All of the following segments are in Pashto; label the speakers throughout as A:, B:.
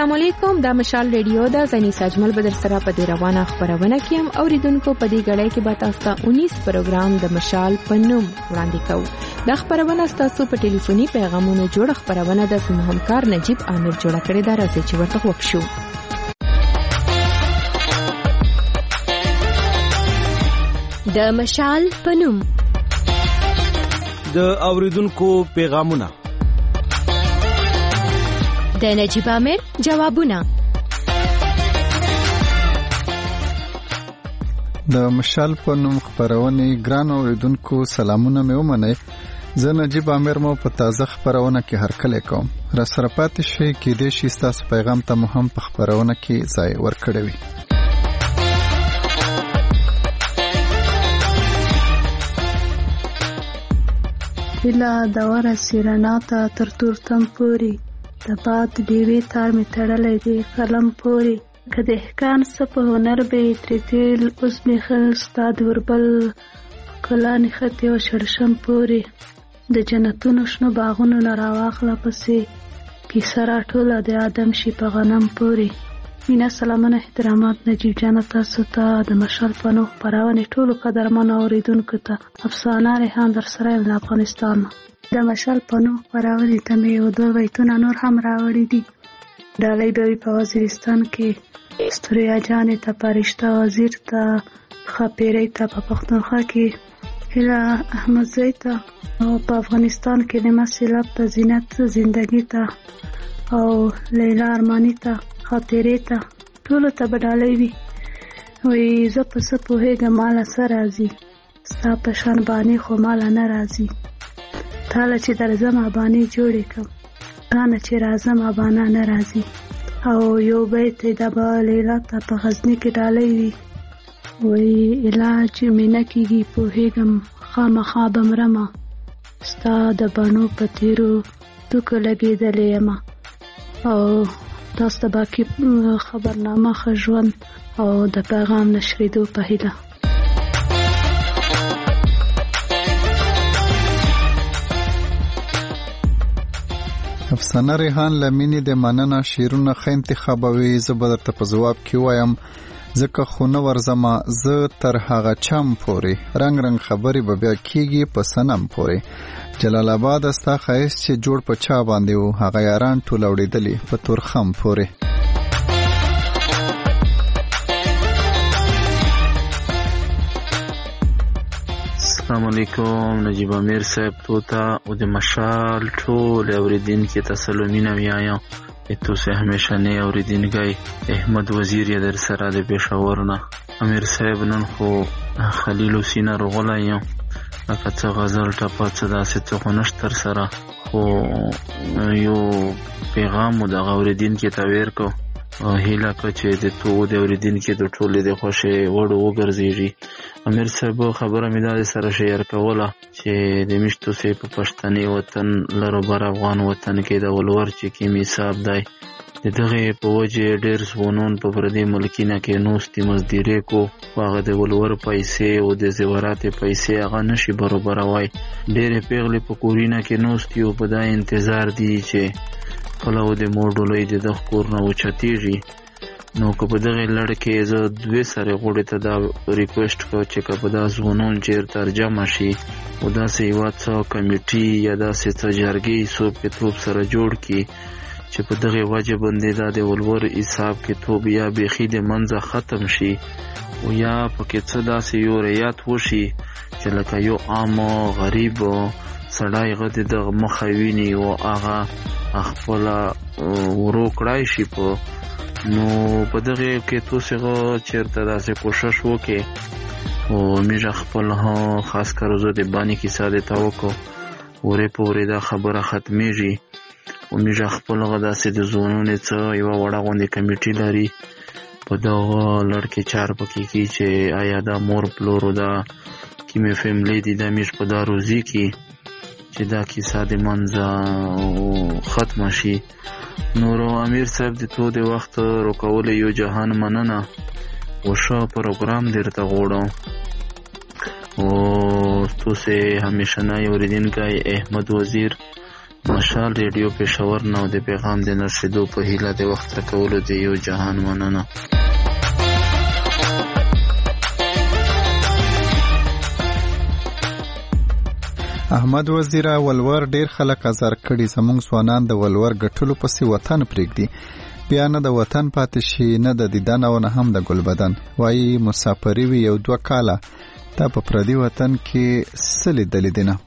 A: السلام علیکم. د مشال ریډیو د زنی ساجمل بدر سره په دې روانه خبرونه کې هم اوریدونکو په دې غړې کې به تاسو ته 19 پروګرام د مشال په نوم وړاندې کوو. د خبرونه تاسو په ټلیفوني پیغامونو جوړ خبرونه د سیمه همکار نجیب امیر جوړ کړی دا راځي چې ورته وښیو.
B: د مشال په نوم
C: د اوریدونکو پیغامونه،
B: د نجیب امیر جوابونه.
D: د مشال په نوم خبرونه ګران اوریدونکو سلامونه مې ومنئ. زه نجیب امیر مو په تازه خبرونه کې هرکلی کوم. را سره پاتې شئ کېدای شي ستاسو پیغام ته مو هم په خبرونه کې ځای ورکړی وي.
E: هیله د ورسې رڼا ته تر تورتم پورې د باد ډیوې تار مې تړلی دی قلم پورې. که د احکان څه په هنر به یې ترې تېل اوس مې ښه ستا د وربل ښکلا نښتې او شړشم پورې. د جنتونو شنو باغونو نه راواخله پسې کیسه راټوله د آدم شي په غنم پورې. مینا سلامونه احترامات نجیب جانه تاسو ته د مشال په نوم خپرونې ټولو قدرمنو اوریدونکو ته افسانه ریحان در سره یم له افغانستان. د مشال په نوم خپرونې ته مې یو دوه بیتونه نور هم راوړي دي. ډالۍ به وي په وزیرستان کې ستوریا جانې ته پرشته وزیر ته خاپیرۍ ته په پښتونخوا کې هیله احمدزی ته او په افغانستان کې نعمت سیلاب ته زینت زندگی ته او لیلا ارمانی ته خاطرې ته ټولو ته به ډالۍ وي. وی زه په څه پوهېږم ماله څه راځي ستا په شان بانې خو ماله نه راځي. تاله چې درځم ابانې جوړې کړم تانه چې راځم ابانه نه راځي. او یو بیت د به لیلا ته په غزني کې ډالۍ وي. وی علاج مې نه کېږي پوهېږم خامخا به مرمه ستا د بڼو په تېرو توکو لګېدلې یمه. او تاسو ته باقي خبرنامه ښه ژوند او د پیغام نشریدو په هیله.
D: افسانه ریحان لمینی د مننه شیرونه ښه انتخابوي. زه به درته په ځواب کې وایم ځکه خو نه ورځمه زه تر هغه چم پورې رنگ رنگ خبرې به بیا کېږي په صنم پورې. جلال آباد ستا ښایست چې جوړ په چا باندې و هغه یاران ټول اوړېدلي په تورخم پورې.
F: السلام علیکم نجیب امیر صاحب توتا او د مشال ټول اوریدونکو ته سلامونه وایم. تو سے ہمیشہ نے اوریدونکي احمد وزیر یا در سره د پېښور نه. امیر صاحب نن خو خلیل حسین رغلی یم لکه څه غزل ټپه څه داسې څه خو نشته تر سره خو یو پیغام مو دغه اوریدونکي ته ورکړو. هیله که چې د تو د اوریدونکو د ټولې د خوښې وړ وګرځېږي. امیر صاحب خبره مې دا سره شیر کوله چې د میشتو سه په پښتني وطن لرو بر افغان وطن کې د ولور چې کیمی حساب دی د دغه په وجه ډېر ځوانان په پردي ملکینه کې نوستي مزدوري کو هغه د ولور پیسې او د زیورات پیسې هغه نشي برابروي. ډېر پیغلې په کورینه کې نوستي او په دا انتظار دي چې کله و د موډولې د خور نه وچتيږي. نو که په دغه لړ کې زه دوی سره غوړې ته دا ریکوست کو چې که په دا ځوانان چیر ترجمه شي او داسې یوه څه کمیټي یا داسې څه جرګې څوک کې توپ سره جوړ کړي چې په دغه وجه باندې دا د ولور حساب کې توپ یا بیخي د منځه ختم شي او یا پکې څه داسې یو ریات وشي چې لکه یو عام غریب سړی غد دغه مخه ویني او هغه خپل ورو کړای شي په نو په دغه کې تاسو چیرته داسې کوشش وکړئ او میږه خپل خاص کار زه د باندې کې ساده تا وکړو ورې پورې دا خبره ختمېږي او میږه خپل غداسې د زونونې څه یو وړه غونډه کمیټي لري په دغه لړکې چار پکې کې چې آیا دا مور پلورو دا کیمه فیملی دي د میش په داروزی کې چې دا کیسه د منځه ختم شي. نورو امیر صاحب د تو د وخت روکول یو جهان مننه وشا پروګرام درته غوړم او تو سے همیشه نه اوریدونکي احمد وزیر مشال ریډیو پېښور نه د پیغام د نرسېدو په هیله د وخت راکولو د یو جهان مننه.
D: احمد وزیر ولور ډیر خلک ازار کړي، زمونږ ځوانان د ولور ګټلو پسې وطن پرېږدي، بیا نه د وطن پاتې شي نه د دیدن او نه هم د ګل بدن. وایي مسافري وي 1-2 کاله، تا په پردي وطن کې څه لیدلي دي نه؟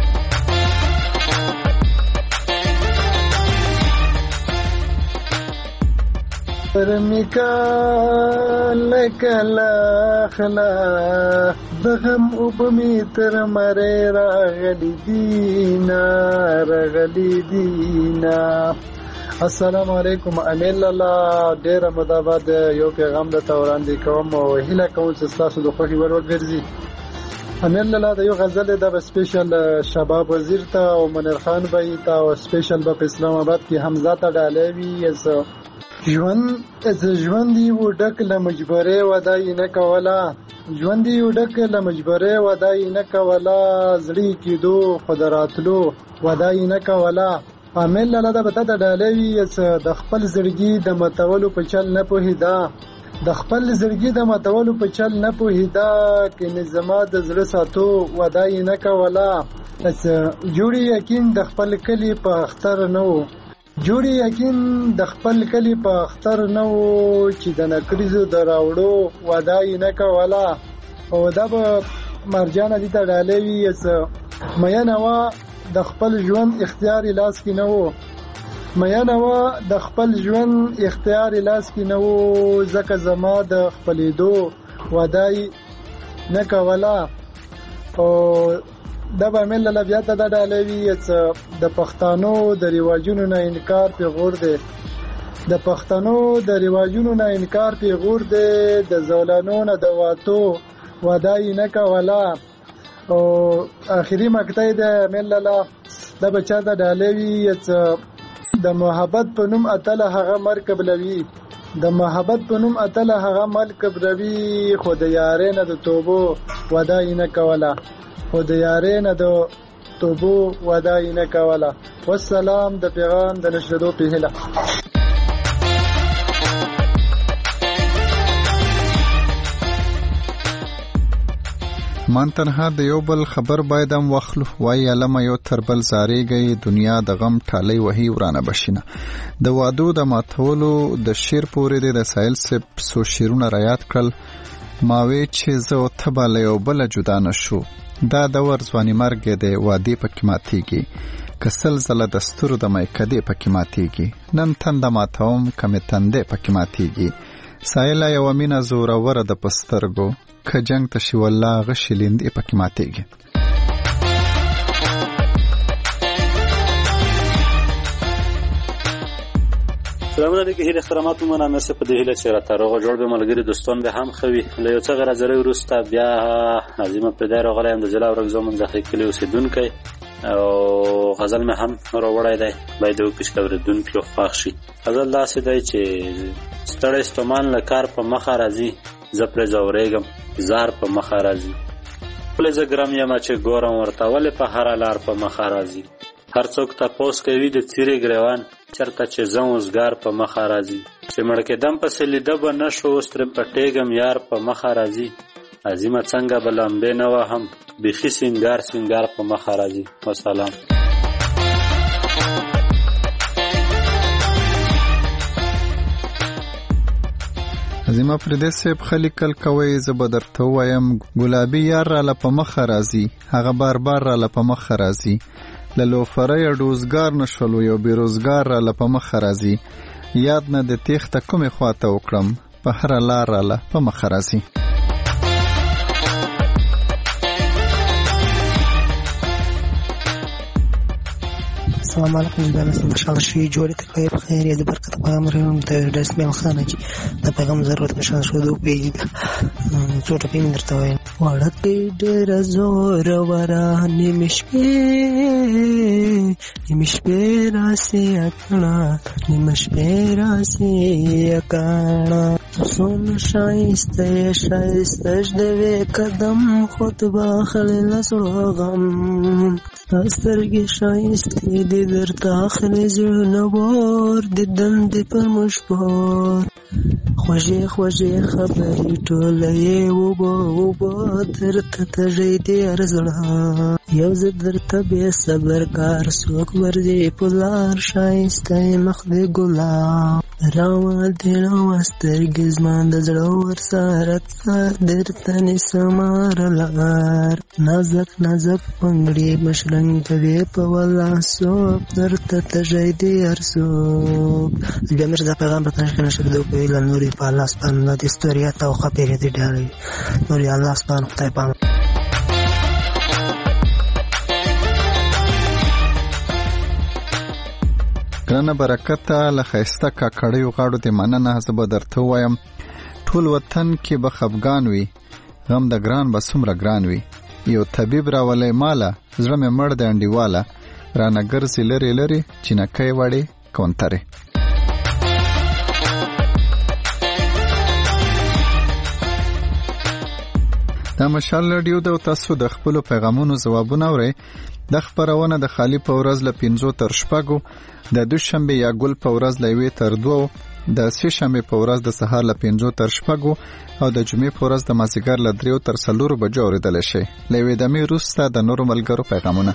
G: لکلا خلا دغم اوبمی تر مری راغلی دینا. السلام علیکم. امیل الله ډیر مدابد یو پیغام د توراندې کوم او هیله کوم چې تاسو د خوښي ور وګرځي. امیل الله د یو غزل د سپیشل شباب وزیر ته او منیر خان بای ته او سپیشل په اسلام آباد کې حمزه ته ډالوي. ژوندی و ډک له مجبورې ودای نه کوله، ژوندی و ډک له مجبورې ودای نه کوله، زړی کېدو خدراتلو ودای نه کوله. امیل الله د بته د ډالوي د خپل زړګي د متولو په چل نه پوهیدا، د خپل زړګي د متولو په چل نه پوهیدا، کې نظام د زړه ساتو ودای نه کوله. جوړی یقین د خپل کلی په اختر نو، جوړی یقین د خپل کلی په اختر نو، چې د نکریزو د راوړو ودای نه کوله. او دا به مرجان دي ته ډالوي مینه وا د خپل ژوند اختیار لاس کې نه وو، مینه وا د خپل ژوند اختیار لاس کې نه وو، ځکه زما د خپلېدو ودای نه کوله. او دا به مل له بیا ته د ډالوي د پښتنو د رواجونو نه انکار پیغور دی، د پښتنو د رواجونو نه انکار پیغور دی، د زولانو نه د واتو ودای نه کوله. او آخري مقطع د مل له د بچا د ډالوي د محبت په نوم اتله هغه مرکب لوي، د محبت په نوم اتله هغه مرکب لوي، خو د یارې نه د توبو ودای نه کوله، خو د یارې نه د توبو ودای نه کوله. والسلام د پیغام د نشریدو په هیله.
D: من تنها د یو بل خبر بایدم واخلو، وای علمه یو تر بل زاریږي، دنیا د غم ټالۍ وهي ورانه بشینه. د وادو د ماتولو د شیر پورې د سایل سپ سو شیرونه رایات کړل، ماوي چې زه او ته به له یو بله جدا نشو. دا دور ځواني مرګ دی، وادي پکې ماتېږي، که سلسله د ستورو د میکدې پکې ماتېږي، نن تنده ماتوم کمې تندې پکې ماتېږي. سایله یوه مینه زوروره د پسترګو، که جنگ ته شي والله غشي لیندې پکې ماتېږي.
H: سلامونه علیکم، هیله احترامات مو منه مرسته په دې هیله چې راته روغ جوړ به ملګري دوستان به هم خوي. له یو څه غرضري وروسته بیا عظیمه پیدا راغلی یم د جلا ورک زمون ځخې کلی اوسېدونکی او غزل مې هم راوړی دی، باید وکړي چې اورېدونکي خوښ شي. غزل داسې دی چې ستړی ستومان له کار په مخه راځي، زه پرې ځورېږم زار په مخه راځي، ولې زه ګرم یم چې ګورم ورته ولې په هره لار په مخه راځي. هر څوک تپوس کوي د څیرې ګریوان چرته چې زم اوسګار په مخه راځي، چې مړ کېدم پسې لیده به نه شو اوس ترې پټېږم یار په مخه راځي. عظیمه څنګه به لمبې نه وهم بیخي سینګار سینګار په مخه راځي. وسلام.
D: عظیمه پردې صاحب خلیکل کوي، زه به درته ووایم ګلابي یار راله په مخه راځي، هغه بار بار راله په مخه راځي، له لوفره ډوزګار نشولو یو بیروزګار راله په مخه راځي، یاد نه د تیښته کومې خواته وکړم په هره لار راله په مخه راځي.
I: السلام علیکم، دا مثل مشال شوی جوړې ته کوي په خیر د برکت په امر هم ته د اسماعیل خان چې د پیغام ضرورت مشال شو دوه پیږي څو ټکی من درته وایم. وړکې ډېر زور ورا نیمشپې راسي اکړه نیمشپې راسي اکړه سون شایسته شایستش دوی قدم خود باخلی لسو غم سترگی شایستی دی در تاخلی زیرون بار دیدن دی پر مشبار خوشی خوشی خبری طوله و با در تتجی دی ارزلا یوز در تبی صبرگار سوک ورزی پولار شایسته مخد گلا راوال دی راو سترگی زمان دزلو ورسارت در تنی سمار لار نازک نازک پنگڑی مشرنگ دوی پولا سوک در تتجی دی ارسوک بیامیر دا پیغام بتنش کنه شکدو پیلا نوری پا اللہ سبحانه اللہ دی ستوریات او خبیری دی ڈالی نوری اللہ سبحانه خطای پانا
D: ګرانه برکته له ښایسته کاکړیو غاړو دې مننه. زه به درته ووایم ټول وطن کې به خفګان وي، غم د ګران به څومره ګران وي. یو طبیب راولی ماله، زړه مې مړ دی انډیواله، رانه ګرځي لرې لرې چینکۍ وړې کونترې. دا مشال راډیو ده او تاسو د خپلو پیغامونو ځوابونه اورئ. دا خپرونه د خالی په ورځ له 5 تر 6، د دوشنبه یا ګل په ورځ له 1 تر 2، د سه شنبه په ورځ د سهار له 5 تر 6 او د جمعې په ورځ د مازیګر له 3 تر 4 بجو اوریدل شي. لوي د می روسته د نورو ملګرو پیغامونه.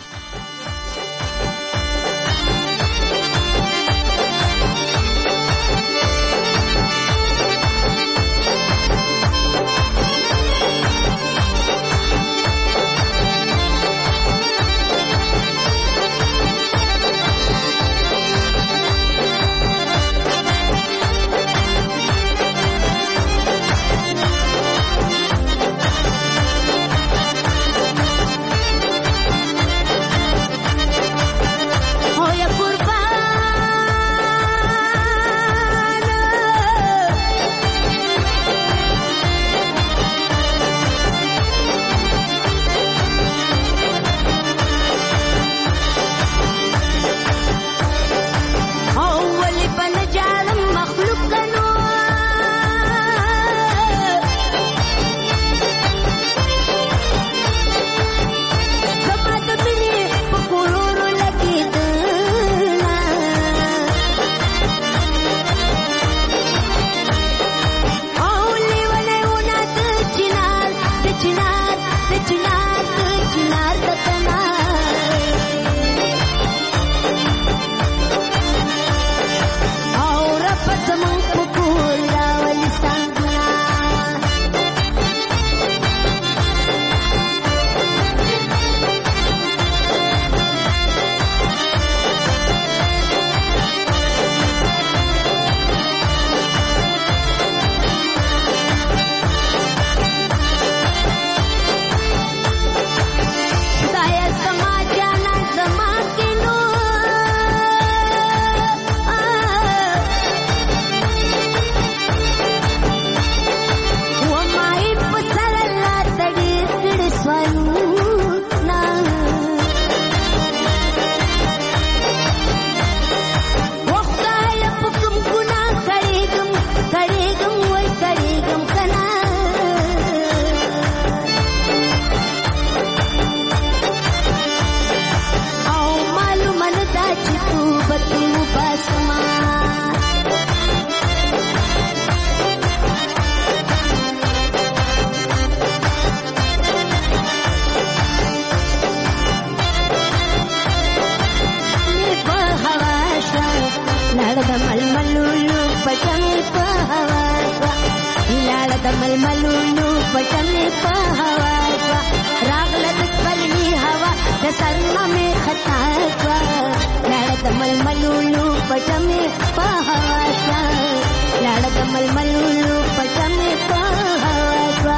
J: ململونو پټمې په هوا شوه، راغله د سپرلي هوا د سرنا مې خطا شوه. لاړه د ململونو پټمې په هوا شوه، لاړه د ململونو پټمې په هوا شوه.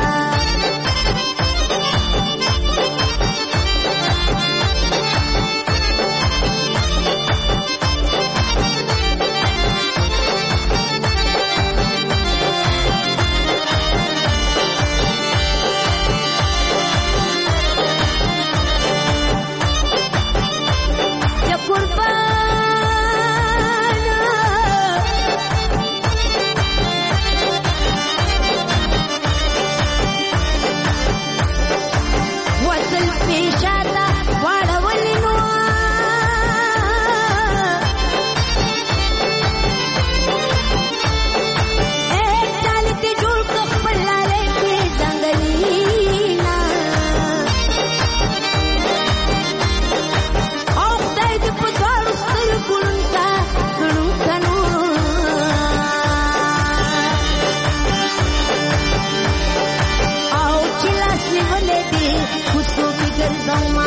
J: سوما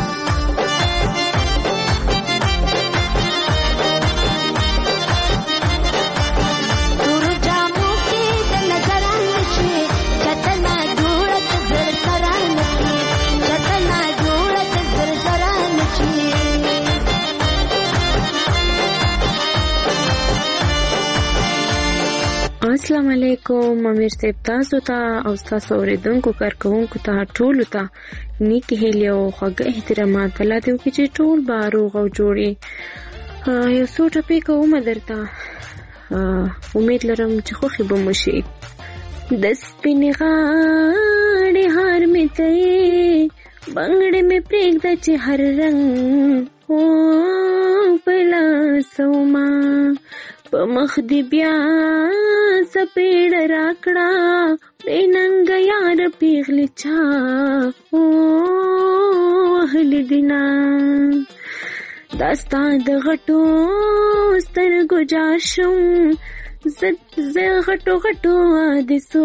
J: تورو جامو کې د نظران نشي کتنا جوړه زر سران نشي کتنا جوړه زر سران نشي.
A: السلام علیکم امیر صاحب، تاسو ته او تاسو اوریدونکو کارکونکو ته ټول ته نیکی هیلې او خوږه احترامات. الله دې وکړي چې ټول به روغ او جوړ وي. یو څو ټپې کوم درته، امید لرم چې خوښې به مو شي. د سپینې غاړې هار مې ته بنګړې مې پرېږده چې هر رنګ په لاسوما په مخ دې بیا سپېړه راکړه بې ننګه یاره پیغلې چا وهلې دینه دا ستا د غټو سترګو جار شم زه غټو غټو حادثو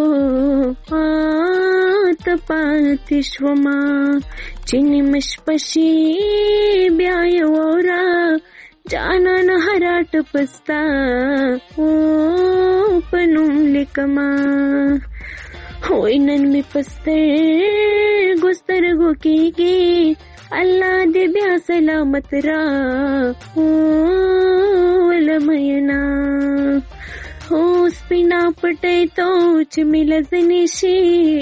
A: ته پاتې شومه چې نیمه شپه شي بیا یې واوره جانان هراټ پستا په نوم لیکما وای نن مې پسترګو سترګو کېږي الله دې بیا سلامت را ولمینا سپینا پټې تو چې مې لزنې شي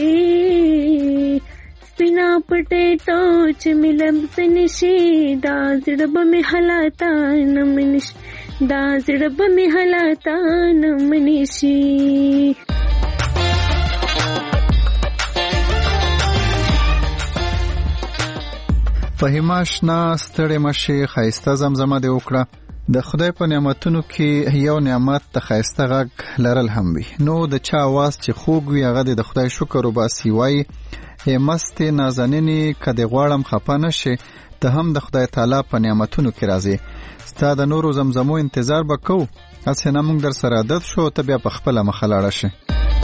A: سپینا پټې تو چې مې لزنې شي دا زړه به مې حالاتا نه منشي دا زړه به مې حالاتا نه منشي.
D: فهیمه اشنا ستړې مشي ښایسته زمزمه دې وکړه. د خدای په نعمتونو کې یو نعمت د ښایسته غږ لرل هم وي. نو د چا آواز چې خوږ وي هغه د خدای شکر وباسي، وایي ای مستې نازنینې که دې غواړم خفه نشې ته هم د خدای تعالی په نعمتونو کې راځې. ستا د نورو زمزمو انتظار به کوو، هسې نه موږ در سره عادت شو ته بیا په خپله مخه لاړه شې.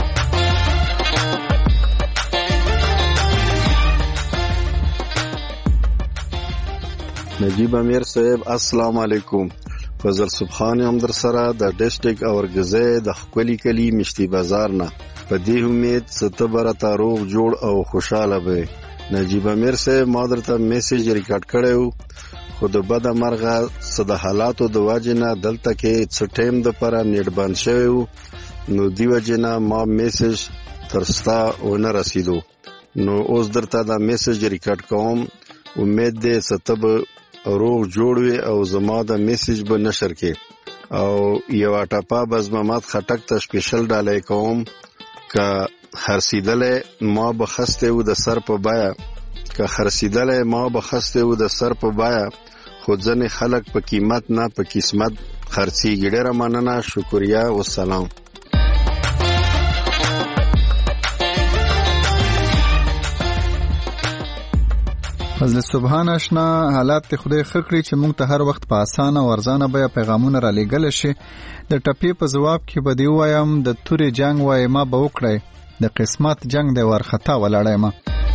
K: نجیب امیر صاحب السلام علیکم. فضل سبحان هم در سره د ډسټریکټ اورګزې د خپلی کلی مشتي بازار نه په دې امید ستبرته روغ جوړ او خوشاله به. نجیب امیر صاحب ما درته میسج ریکارډ کړو خو د بد مرغه صد حالاتو د واجنه دلته کې څه ټیم د پر نیټ بند شوی نو دی وجنه ما میسج ترستا ونه رسیدو. نو اوس درته دا میسج ریکارډ کوم، امید دې ستب روغ جوړ وي او زما د میسج به نشر کې او یو ټاپا بز محمد خټک ته سپیشل ډالې کوم که خرسیدلې ما به خسته و د سر په بایا که خرسیدلې ما به خسته و د سر په بایا خو ځنې خلک په قیمت نه په قسمت خرڅیږي. ډېره مننه، شکریا والسلام.
D: فضل سبحان اشنا حالات ته خدای خکړي چې موږ ته هر وخت په اسانه او ارزانه بیا پیغامونه را لېږل شي. د ټپې په جواب کې به دی وایم د تورې جنگ وای ما به وکړی د قسمت جنگ دی ورخطا ولاړی ما.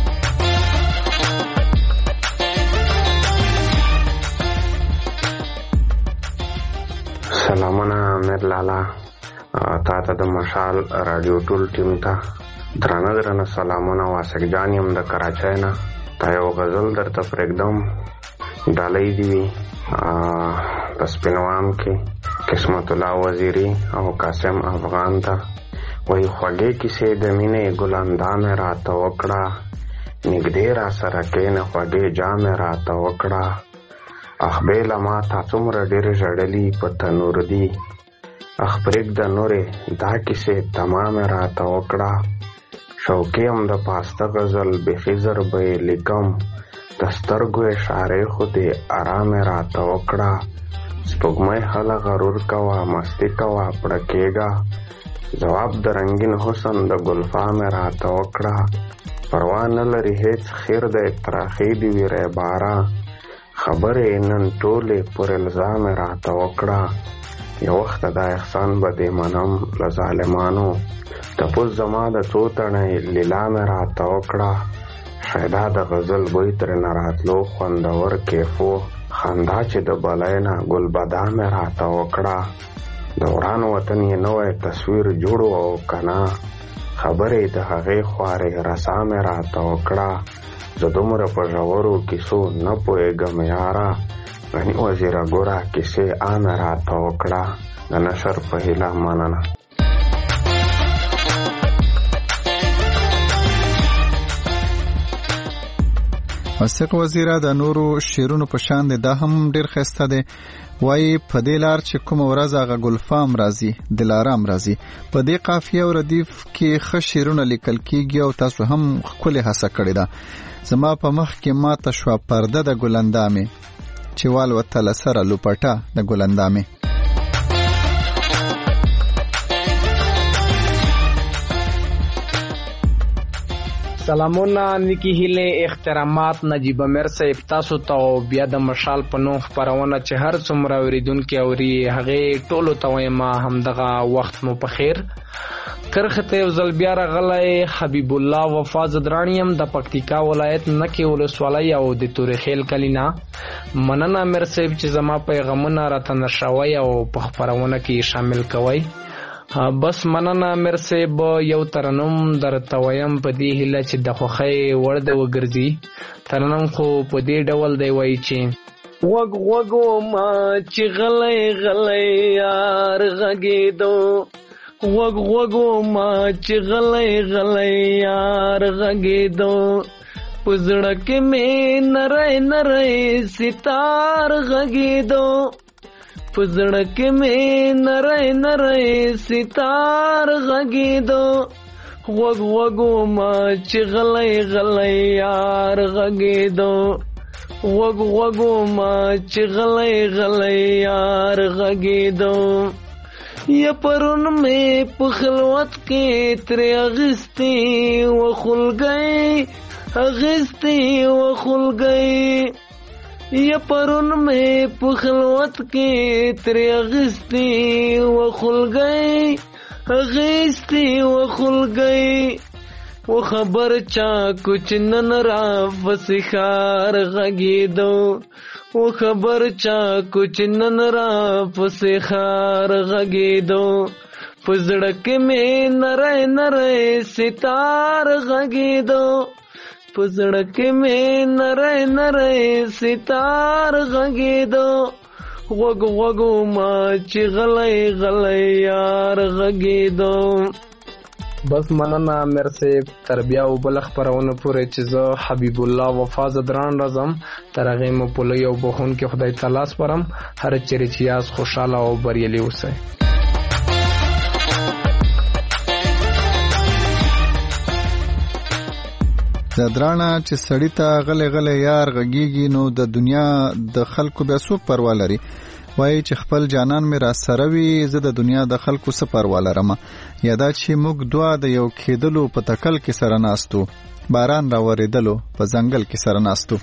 L: سلامونه امیر لالا، تا ته د مشال رادیو ټول ټیم ته درانه سلامونه. واسق جان یم د کراچۍ نه. تا یو غزل درته پرېږدم، ډالۍ دي وي په سپینوام کې قسمت الله وزیري او قاسم افغان ته. وایي خوږې کیسې د مینې ګلاندا مې راته وکړه، نږدې را سره کښېنه خوږې جامې راته وکړه. اخ بیله ما تا څومره ډېرې ژړلي په تنور دي، اخ پرېږده نورې دا کیسې تمامې راته وکړه. شوقي هم د پاسته غزل بیخي زر به یې لیکم، د سترګو اشارې خو دې ارامې راته وکړه. سپوږمۍ هله غرور کوه مستي کوه پړه کېږه، ځواب د رنګین حسن د ګلفا مې راته وکړه. پروا نه لري هېڅ خیر دی تراخې دي وي ریباره، خبرې نن ټولې پر الزام مې راته وکړه. یو وخت دا احسان به دې منم له ظالمانو، تپوس زما د څو تڼۍ لیلا مې راته وکړه. شایدا د غزل بوی ترنه راتلو خوندور کیفو خندا چې د بلاینا ګل بادام راته وکړه د وران وطن یې نوې تصویر جوړو او کنا خبرې د هغې خوارې رسا مې راته وکړه زه دومره په ژورو کیسو نه پوهېږم یاره غني وزیره ګوره کیسې عامې راته وکړه د نشر په هیله مننه.
D: وثیق وزیره د نورو شعرونو په شان دی دا هم ډیر ښایسته دی. وایي په دې لار چې کومه ورځ هغه ګلفام راځي دلارام راځي. په دې قافیه او ردیف کې ښه شعرونه لیکل کیږي او تاسو هم ښکلې هڅه کړې ده. زما په مخ کې ماته شوه پرده د ګلندامې چې والوتله سره لوپټه د ګلندامې.
M: سلامونه نیکی هیله احترامات نجیب امیر صاحب تاسو ته بیا د مشال په نوم خپرونه چې هر څومره اوریدونکي اوري هغه ټولو ته وایم همدغه وخت مو په خیر. کرخته یو ځل بیا راغلی حبیب الله وفا زدرانیم د پکتیکا ولایت نکی ولسوالۍ او د تورخیل کلینا. مننه امیر صاحب چې زما پیغامونه راته نشوي او په خپرونه کې شامل کوي. بس مننه امیر صاحب یو ترنم درته وایم په دې هیله چې د خوښۍ وړ د وګرځي. ترنم خو په دې ډول دی وایي چې وګ وګو ما چې غلی غلی یار غږېدو وګ وګو ما چې غلی غلی یار غږېدو په زړه کې مې نری نری ستار غږېدو په زړه کې مې نری نری ستار غږېدو غوږ غوږو ما چې غلی غلی یار غږېدو غوږ غوږو ما چې غلی غلی یار غږېدو یا پرون مې په خلوت کې ترې اغستې و خلګۍ اغستې و خلګۍ یا پرون مې په خلوت کې ترې اغستې و خلګۍ اغستې و خلګۍ و خبر چا کچھ نن را پسې ښار غږېدو و خبر چا کچھ نن را پسې ښار غږېدو په زړه کې مې نری نری ستار غږېدو په زړه کې مې نری نری ستار غږېدو غوږ غوږو ما چې غلی غلی یار غږېدو. بس مننه امیر صاحب تر بیا و بل خپرونه پورې چې زه حبیب الله وفا زدران راځم تر هغې مو په لوی او بخونکي خدای تعالی سپارم. هر چیرې چې یاست خوشحاله او بریالي اوسئ.
D: زدرانه چې سړی ته غلی غلی یار غږیږي نو د دنیا د خلکو بیا څوک پروا لري. وایي چې خپل جانان مې را سره وي زه د دنیا د خلکو څه پروا لرم. یا دا چې موږ دوه د یو کېدلو په تکل کې سره ناستو باران را ورېدلو په ځنګل کې سره ناستو.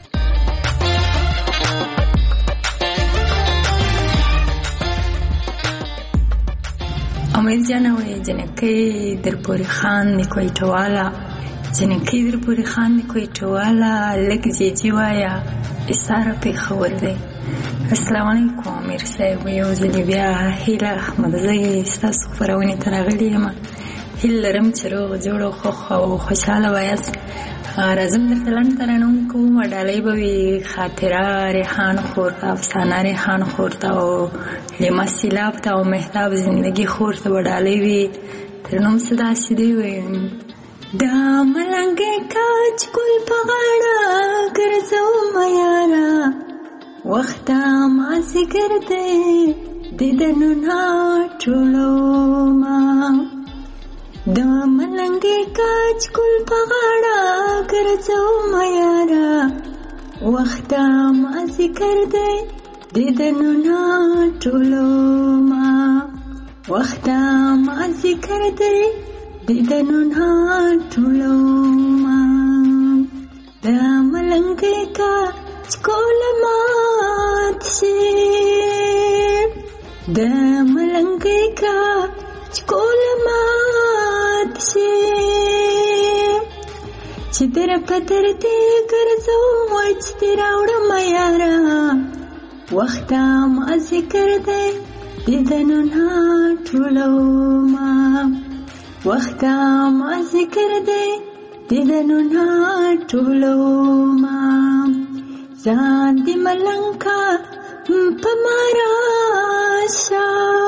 N: امید جانه وایي جنکۍ در پورې خان نیکویټه والا جنکۍ در پورې خان نیکویټه والا لږ جیجي وایا ایساره پېښور دی. السلام علیکم امیر صاحب یو ځلې بیا هیله احمدزۍ ستاسو خپرونې ته راغلې یم. هیله لرم چې روغ جوړ او خوښ او خوشحاله وایاست. راځم درته لنډ ترنم کوم. ډالۍ به وي خاطره ریحان خور ته افسانه ریحان خور ته او لیما سیلاب ته او مهتاب زندگی خور ته به ډالۍ وي. ترنم څه داسې دی وایي دا ملنګې کاج ګل په غاړه ګرځومه یاره وخته مازدیګر دی دیدنونه ټولومه دا ملنګې کاج ګل په غاړه ګرځومه یاره وخته مازدیګر دی دیدنونه ټولومه وخته مازدیګر دی دیدنونه ټولومه دا ملنګې کاج ګل مات شي دا ملنګې کاج ګل مات شي چې در پدر دې ګرځو چې دې راوړم یارا وخت ما ذکر دې دیدنو نا ټولو ما وخت ما ذکر دې دیدنو نا ټولو ما ځان دې ملنګا پمارا شا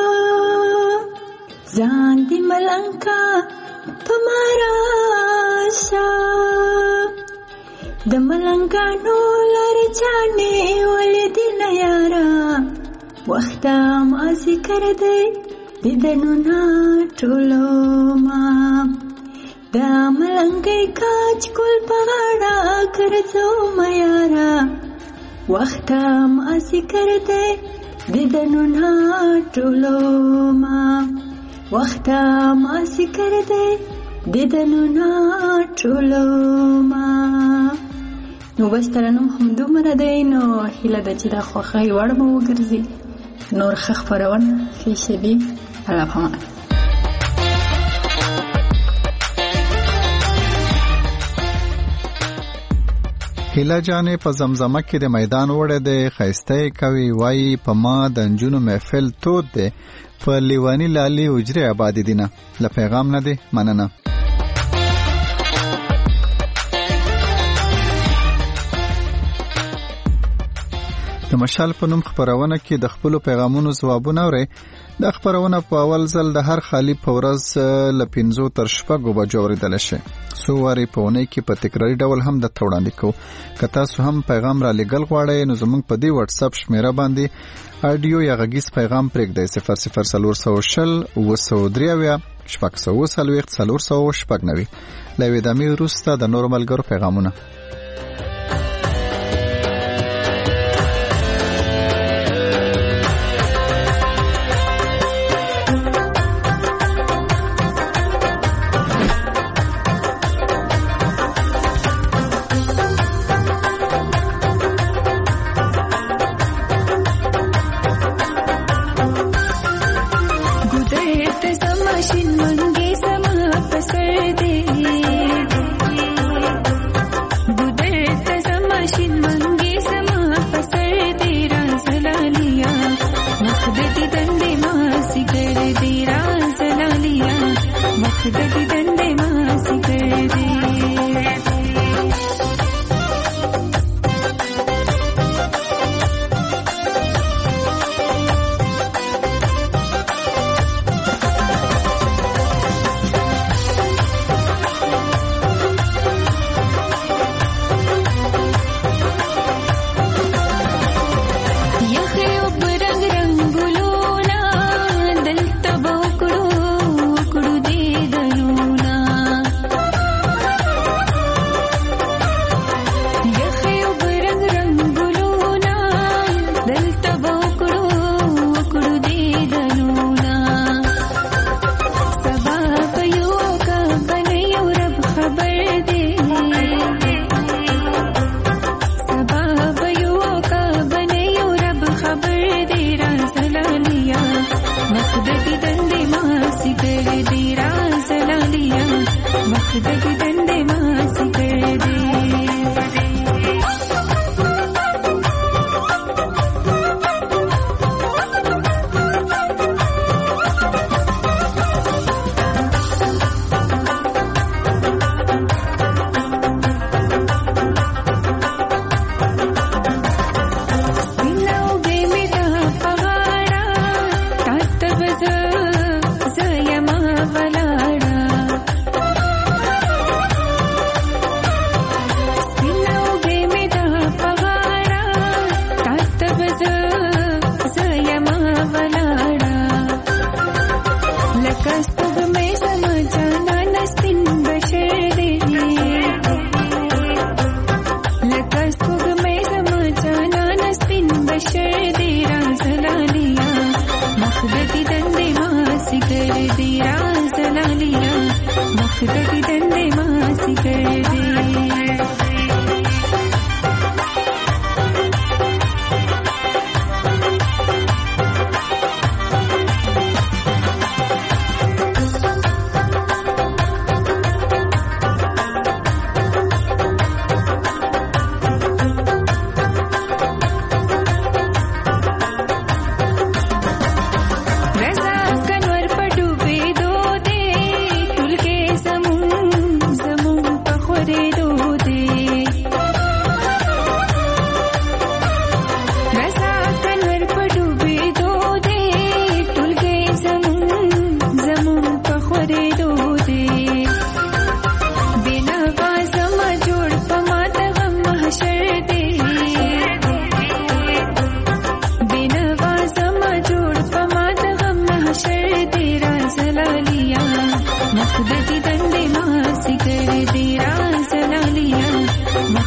N: ځان دې ملنګا پمارا شا د ملنګانو لار جانې ولې دې نه یارا وخت ما ذکر دې دیدنو نا ټولو ما دا ملنګي کاج کول پغاړه کرځو ما یارا وخت ما ذکر دې دیدنو نا ټولو ما وخت ما ذکر دې دیدنو نا ټولو ما نو بس ترنم هم دومره دی نو هیله ده چې دا خوښۍ وړ به وګرځي نور ښه خپرونه ښې شیبې الله پامان
D: هیله جانې په زمزمه کې د میدان وړه دی ښایسته یې کوي وایي په ما د نجونو محفل تود دی په لیواني لالي اجرې آبادي دینه له پیغام نه دی مننه د مشال په نوم خبرونه کې د خپل پیغامونو ځوابونه اوري د خبرونه په اول ځل د هر خالی په ورځ ل 15 تر 6 بجو اوریدل شي سو واری په ونه کې په تکراری ډول هم د توړاندې کو کته سو هم پیغام را لګل غواړي نو زموږ په دی واتس اپ شمیره باندې اډیو یا غږیز پیغام پرېږدئ 0040 وسودریاویا شپږ سو وسلويخت 390 لوي د می روسته د نورمال ګرو پیغامونه
N: Good day.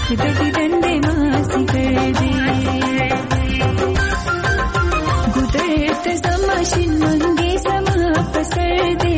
N: दगी दंडे मासी कर दे गुदरत समाशिन मंगे समा पसर दे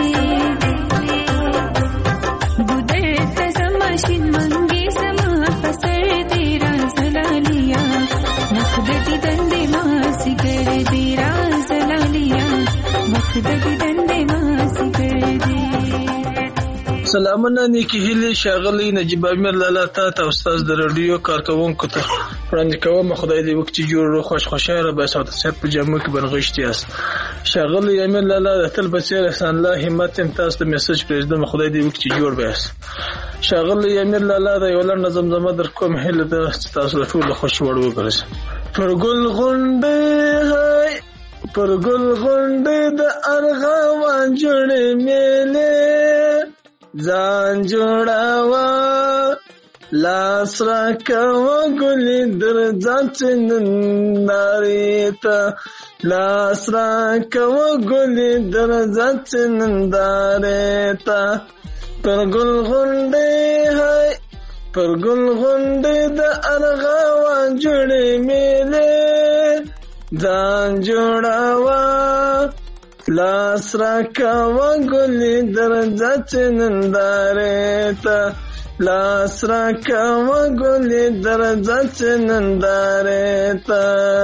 N: गुदरत समाशिन मंगे समा पसर दे राज़लालिया मखदगी दंडे मासी कर दे राज़लालिया मखदगी दंडे मासी कर दे
O: سلامونه نیکی هیلې ښاغلی نجیب امیر لالا تا ته استاد د رادیو کارکوونکو ته وړاندې کوم. خدای دې وکړي چې جوړ روغ خوش خوشحاله باسعادت صحت په جامو کې بنغښتي یاست. ښاغلی امیر لالا د تل په څېر احسان الله همت یم تاسو ته میسج پرېږدم. خدای دې وکړي چې جوړ به یاست. ښاغلی امیر لالا د یو لنډه زمزمه در کوم هیله ده چې تاسو د ټولو خوښ وړ وګرځي. پر ګل غونډۍ هی پر ګل غونډۍ د ارغوان جوړې میلې ځان جوړاوه لاس راکوه ګلې درځه چې نندارې ته لاس راکوه ګلې درځه چې نندارې ته پر ګل غونډۍ هی پر ګل غونډۍ د ارغوان جوړې میلې ځان جوړاوه لاس راکوه ګلې درځه چې نندارې ته لاس راکوه ګلې درځه چې نندارې ته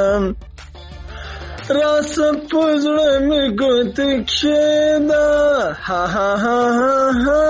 O: راسه په زړه مې ګوتې کښېږده ها ها ها ها ها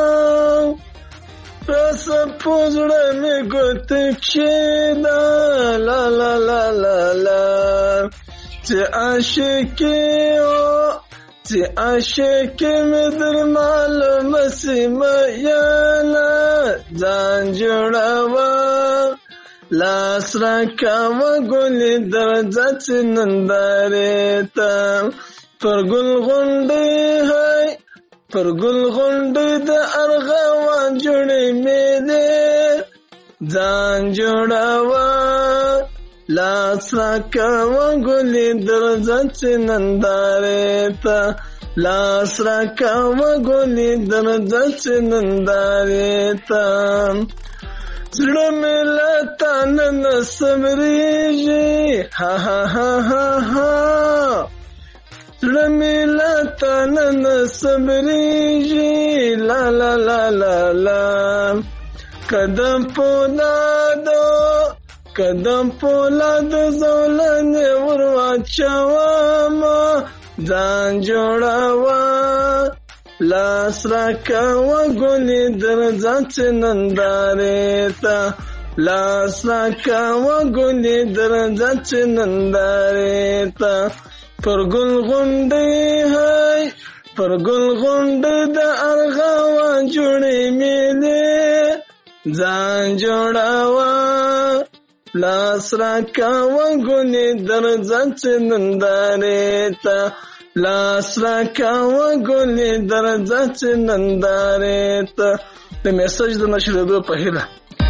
O: راسه په زړه مې ګوتې کښېږده لا لا لا لا لا چې عاشقې چې عاشقې مې در معلومه سیمه یاله ځان جوړاوه لاس راکوه ګلې درځه چې نندارې ته پر ګل غونډۍ هی پر ګل غونډۍ د ارغوان جوړې میلې ځان جوړاوه لاس راکوه ګلې درځه چې نندارې ته لاس راکوه ګلې درځه چې نندارې ته زړه مې له تا نه صبرېږي ها ها ها ها ها زړه مې له تا نه صبرېږي لا لا لا لا لا قدم پولادو قدم پولاد زولنې ور واچومه ځان جوړاوه لاس راکوه ګلې درځه چې نندارې ته لاس راکوه ګلې درځه چې نندارې ته پر ګل غونډۍ هی پر ګل غونډۍ د ارغوان جوړې میلې ځان جوړاوه لاس راکوه ګلې درځه چې نندارې ته لاس راکوه ګلې درځه چې نندارې ته د میسج د نشریدو په هیله.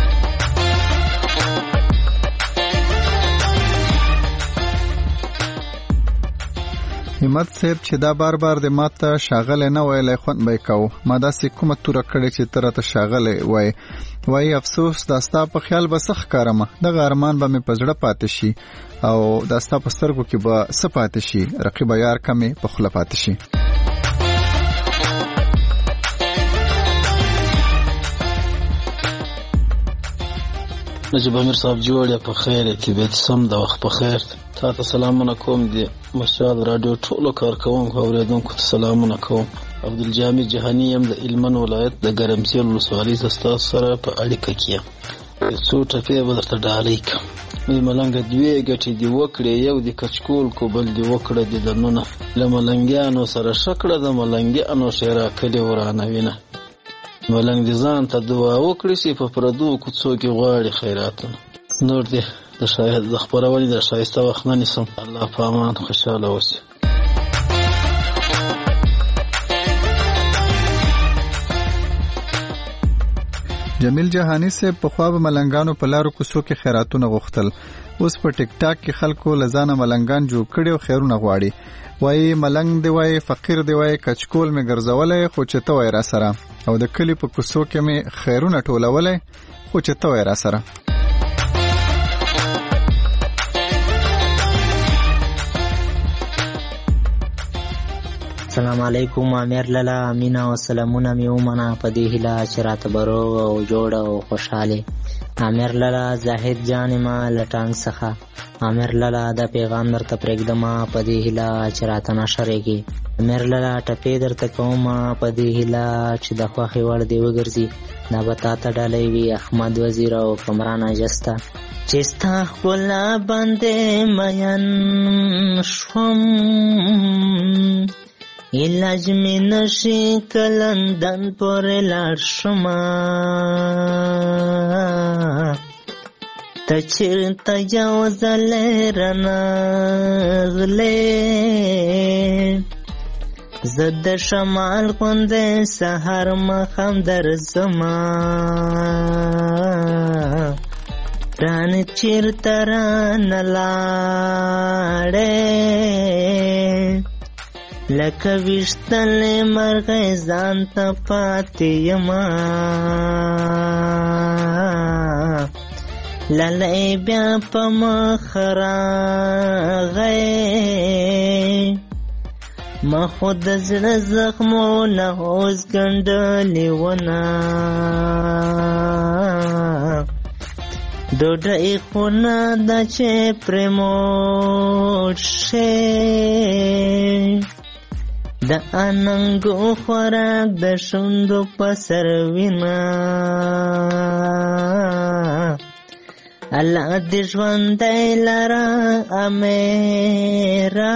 D: همت صاحب چې دا بار بار د ماته شاغله نه ویلای خوند به کو ما داسې کومه توره کړې چې تر ته شاغله وای افسوس داستا په خیال بسخ کارمه د غارمان به مې پزړه پاتې شي او داستا په سترګو کې به سپاتې شي رقیب یار کمه په خله پاتې شي.
P: نجیب امیر صاحب جوړ یا په خیر کې به سم د وخت په خیر تاسو سلامونه کوم دي مشال رادیو ټولو کارکوونکو اوریدونکو ته سلامونه کوم. عبدالجامع جهانی يم د علمن ولایت د ګرمسیر ولسوالۍ زستا سره په اړیکه کې څو ټپې به درته ډالۍ کوم. ملنګ دوی ګټې دی وکړې یو د کچکول کو بل دی وکړه د دنونه لملنګانو سره شکړه د ملنګانو شیرا کلی ورانه وینه ملنګ دي ځان ته دعا وکړي چې په پردو کوڅو کې غواړي خیراتونه نور دې د شاهد د خبرونې د شایسته وخت نه نسم. الله په امان خوشاله اوسئ.
D: جمیل جهانی سے په خواب ملنګانو په لارو کوڅو کې خیراتونه غوښتل اوس په ټیک ټاک کې خلکو لزانه ملنګان جوړ کړي او خیرونه غواړي وای ملنګ دی وای فقیر دی وای کچکول می ګرځولې خو چې ته وای را سره او د کلی په کوڅو کې می خیرونه ټولولې خو چې ته وای را سره.
Q: السلام علیکم امیر لالا مینا او سلامونه می ومنه په دې هیله چې راته به روغ او جوړ او خوشحاله. امیر لالا زاهد جان ما لټانګ څخه. امیر لالا دا پیغام درته پرېږدم په دې هیله چې راته نشرېږي. امیر لالا ټپې درته کوم په دې هیله چې د خوښې وړ دې وګرځي. دا به تا ته ډالۍ وي احمد وزیر او کمران اجسته. چې ستا ښکلا باندې مین شوم علاج می نشي کلندن پورې لاړ شمه ته چېرته یو ځلې رانغلې زه د شمال غوندې سهار ماښام درځمه رانه چېرته رانه لاړې لکه ویشتلې مرغۍ ځان ته پاتې یمه لالی بیا په مخ راغی ما خو د زړه زخمونه اوس ګنډلې ونه ډوډۍ خو نه ده چې پرې موټ شي د اننګو خوراک د شونډو په سر وینه الله دې ژوندی لره امیره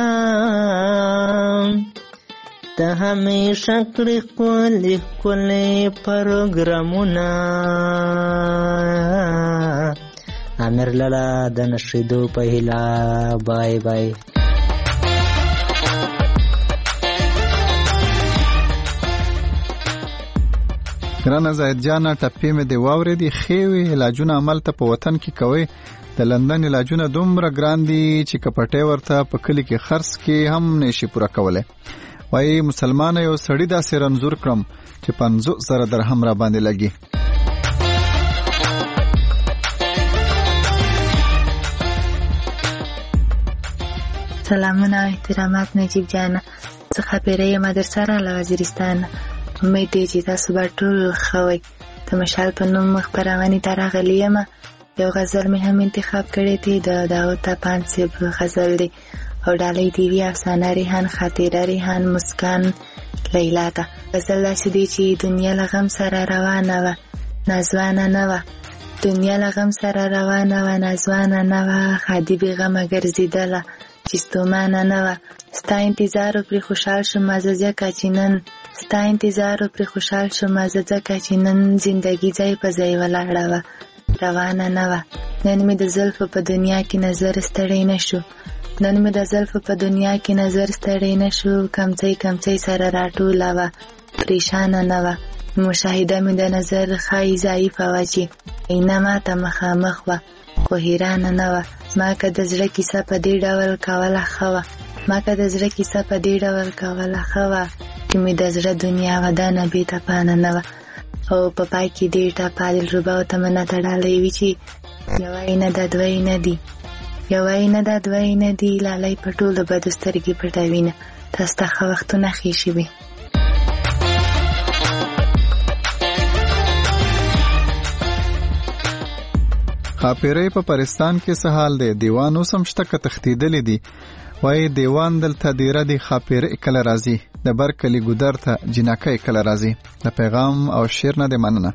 Q: ته همیشه کړې ښکلې ښکلې پروګرامونه. امیر لالا د نشریدو په هیله بای بای.
D: ګرانه زاهد جانه ټپې مې دې واورېدې ښې وې علاجونه هملته په وطن کې کوئ د لندن علاجونه دومره ګران دي چې که پټۍ ورته په کلي کې خرڅ کې هم نشي پوره کولی. وایي مسلمانه یو سړي داسې رنځور کړم چې 50,000 درهم را باندې لګي.
R: سلامونه احترامات نجیب جانه څه خبره یم در سره له وزیرستان. امید دی چې تاسو به ټول ښه وئ. د مشال په نوم خپرونې ته راغلی یم. یو غزل مې هم انتخاب کړی دی د داود تپان صاحب غزل دی او ډالۍ دی وی افسانه ریحان خاطره ریحان مسکان لیلا ته. غزل داسې دی چې دنیا له غم سره روانه وه نازوانه نه وه دنیا له غم سره روانه وه نازوانه نه وه خادي بې غمه ګرځېدله چې ستومانه نه وه ستا انتظار پرې خوشحال شم زه ځکه چې نن ستا انتظار پرې خوشحال شم زه ځکه چې نن زندګي ځای په ځای ولاړه وه روانه نه وه. نن مې د زلفو په دنیا کې نظر ستړی نه شو نن مې د زلفو په دنیا کې نظر ستړی نه شو کمڅۍ کمڅۍ سره راټوله وه پریشانه نه وه. مشاهده مې د نظر ښایي ضعیفه وه چې عینه ماته مخامخ وه خو حیرانه نه وه. ما که د زړه کیسه په دې ډول کوله ښه وه ما که د زړه کیسه په دې ډول کوله ښه وه چې مې د زړه دنیا ودانه بې تپانه نه وه. او په پای کې دې ټپه دلربا او تمنا ته ډالۍ وي چې یوه یې نه ده دوه یې نه دي یوه یې نه ده دوه یې نه دي لالی په ټولو بدو سترګې پټوینه. تاسو ته ښه وختونه ښې شوي.
D: خاپیرۍ په پاکستان کې څه حال دی؟ دیوان اوس هم شته که تښتېدلی دي؟ وایي دیوان دلته دیره دی خاپیرۍ کله راځي د بر کلي ګودر ته جنکۍ کله راځي. د پیغام او شعر نه دی مننه.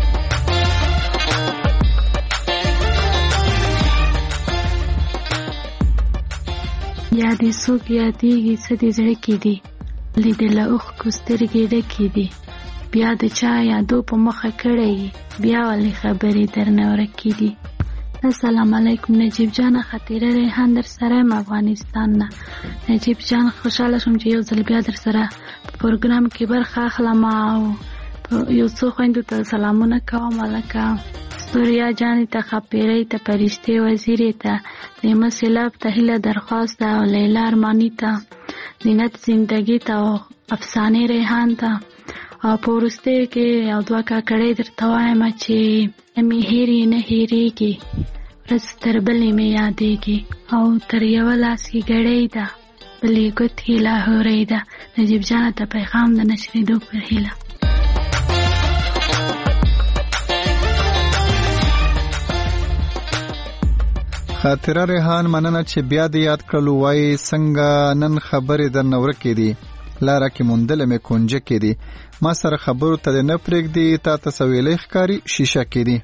E: یا دې څوک یادېږي څه دې زړه کې دي لیدله اوښکو سترګې ډکې دي بیا د چا یادو په مخه کړی بیا ولې خبرې درنه ورکې دي. السلام علیکم نجیب جان خاطره ریحان در سره یم افغانستان نه. نجیب جان خوشحاله شوم چې یو ځل بیا در سره په پروګرام کې برخه اخلم او یو څو خویندو ته سلامونه کوم. لکه سوریا جانې ته خاپیرۍ ته فرشتې وزیرې ته نیمه سیلاب ته هیله درخواست ته او لیلا ارماني ته زینت زندګي ته او افسانې ریحان ته او په وروستیو کې یو دوه کاکړۍ درته وایم چې مې هېرې نه هېرېږي ورځ تر بلې مې یادېږي او تر یوه لاس کې ګړۍ ده بلې ګوتې لا هورېده نجیب جانه ته پیغام د نشریدو پر هیله.
D: خاطره ریحان مننه چې بیا دې یاد کړلو. وایي څنګه نن خبرې درنه ورکې دي لاره کې موندله مې کونجه کې دي ما سره خبرو ته نه پرېږدي تا ته سویلې ښکاري شیشه کې دي.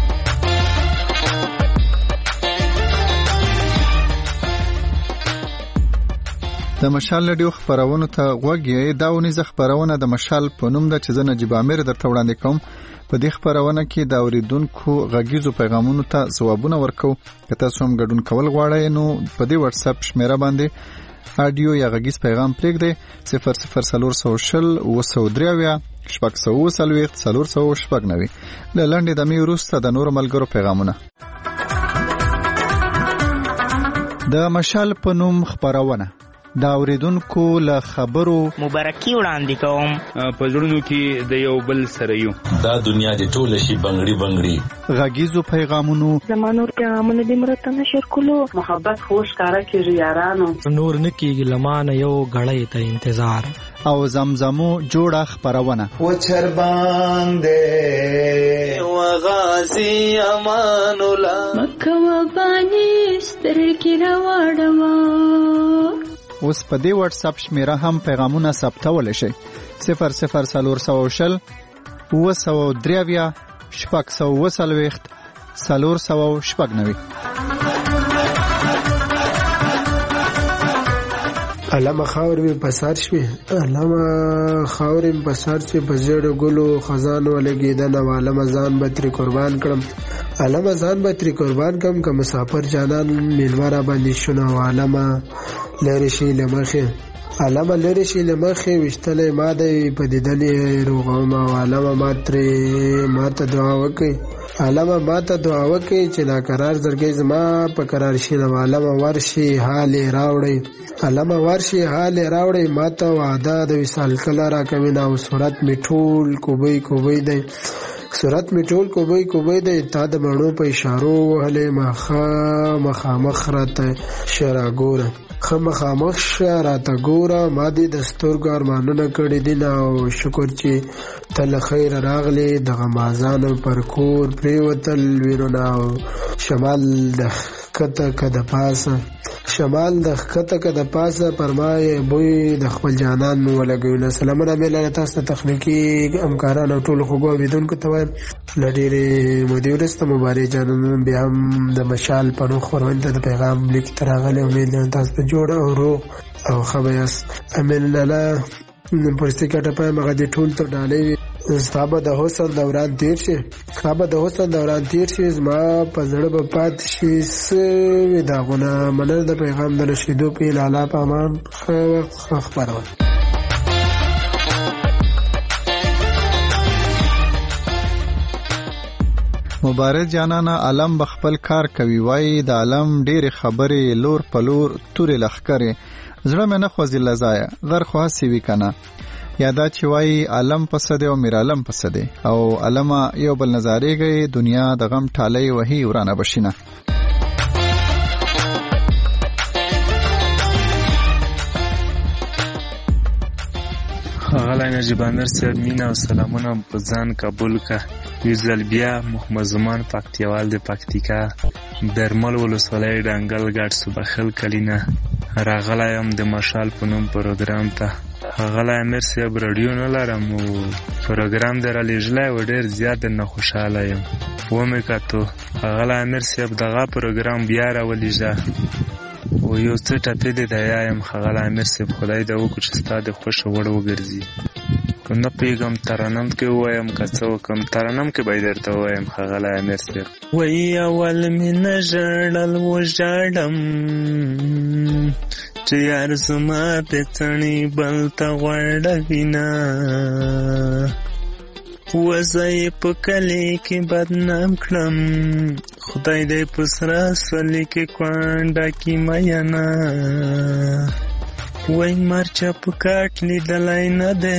D: د مشال رادیو خبرونو ته غوږ یې. دا ونیزه خبرونه د مشال په نوم ده چې زه نجیب عامر درته وړاندې کوم. په دې خبرونه کې د اوریدونکو غږیزو پیغامونو ته ځوابونه ورکو. که تاسو هم ګډون کول غواړئ نو په دې واتس اپ شمیره باندې اډیو یا غږیز پیغام پرېږدئ 00420 203 440 له لنډې دمې وروسته د نورو ملګرو پیغامونه. د مشال په نوم خبرونه دا اوریدونکو له خبرو
S: مبارکي وړاندې کوم.
T: په زړونو کې د یو بل سره یو دا دنیا دې ټول شي بنگړي بنگړي.
D: غږیزو پیغامونو
U: زمانور پیغامونه دې مرته نشر کولو محبت خوش کارا کیږي یارانو
V: نور نکیږي لمانه یو غړې ته انتظار
D: او زمزمو جوړه خبرونه
W: و چرباندې
X: و غازی امان الله
Y: مکه و بانی سترګې راوړما.
D: اوس په دې واتس اپ شمیره هم پیغامونه ثبتول شي 00420 203 440
Z: علامه خاور می پسار شوی علامه خاور می پسار چې په زیړو ګلو خزان ولګیدن او علامه ځان به تر قربان کړم علامه ځان به تر قربان کړم که مسافر جانان میلمرا باندې شونه علامه لری شي لمخه علامه لری شي لمخه وشتلې ما د په دیدنې روغما علامه ماته دعا وکي علامه ماته دعا وکي چې لا قرار زړګي زما په قرار شي علامه ورشي حال راوړي علامه ورشي حال راوړي ماته وعده د وصال کله را کوي نو صورت میټول کوبي دی صورت میټول کوبي دی تا د مړو په اشارو وهله مخامخ راته شراګوره خامخ راته ګوره ما دې د سترګو ارمانونه کړي دي او شکر چې تل خیر راغلی د غمازان پر کور پریوتل ویرونه شمال د کته کده پاسه پرمای بوی د خپل جانان ولګوي. سلامونه مې تاسو تخنیکی همکاران او ټول خوګو ویدونکو ته وایم لډيري مدیرسته مبارک جانان بیا هم د مشال پنو خورون ته د پیغام لیک تراغله امید تاسو ته جوړ او روغ او خبياس امن لاله پرستی کټه په مغه دي ټول ته ډالې صحابه د حسن دوران تیر شي زما په زړه په پات شي سوي داغونه منل د پیغام د رشیدو په لاله په امان خبرونه.
D: مبارک جانانا علم بخپل کار کوي. وای د علم ډېر خبرې لور په لور تورې لخکره زړه مې نه خوځي لزایا غر خو هسي وی کنه یادا چې وای علم پسده او میر علم پسده او علما یو بل نظریږي دنیا د غم ټالۍ وهي ورانه بشینه.
T: غلای نجیب عامر صاحب مینا او سلامونه په ځان قبول کا یوزل بیا محمد زمان پکتیوال د پکتیکا درمل ولسوالۍ ډنګل ګډ صبحخل کلینه راغلایم د مشال په نوم پروګرام ته. غلای عامر صاحب رادیو نه لرم او پروګرام درلېږلای و ډېر زیات نه خوشاله یم و مې کتو غلای عامر صاحب دغه پروګرام بیا راولېږه او یو څه ټپې دی دایم غلای عامر صاحب خدای دې وکړي چې ستا د خوښه وړ وګرځي. که نه پوهېږم ترنم کې ووایم که څه وکړم ترنم کې به یې درته ووایم غلای عامر صاحب. وایي اول مې نه ژړل وژاړم چې یار زما په څڼې بل ته غوړوینه وزه یې په کلي کې بدنام کړم خدای دې په سره سلي کې کونډه کې مینه وای مرچا په کاټ لیدلی نه دی